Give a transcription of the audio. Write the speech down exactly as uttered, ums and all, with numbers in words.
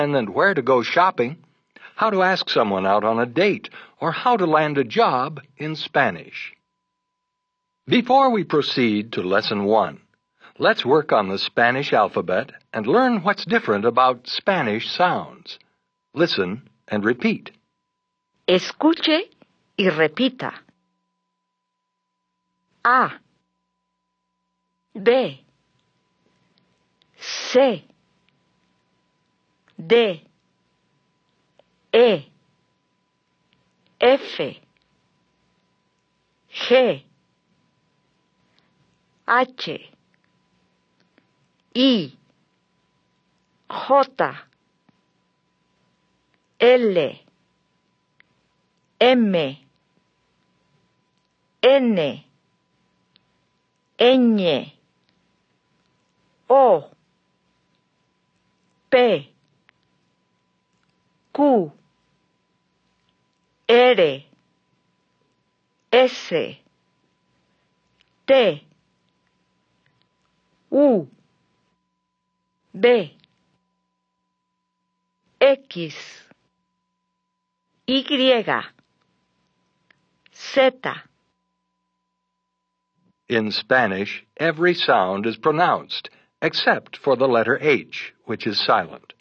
and where to go shopping, how to ask someone out on a date, or how to land a job in Spanish. Before we proceed to Lesson one, let's work on the Spanish alphabet and learn what's different about Spanish sounds. Listen and repeat. Escuche y repita. A, B, C, D, E, F, G, H, I, J, L, M, N, Ñ, O, P, Q, R, S, T, U, V, X, Y, Z. In Spanish, every sound is pronounced, except for the letter H, which is silent.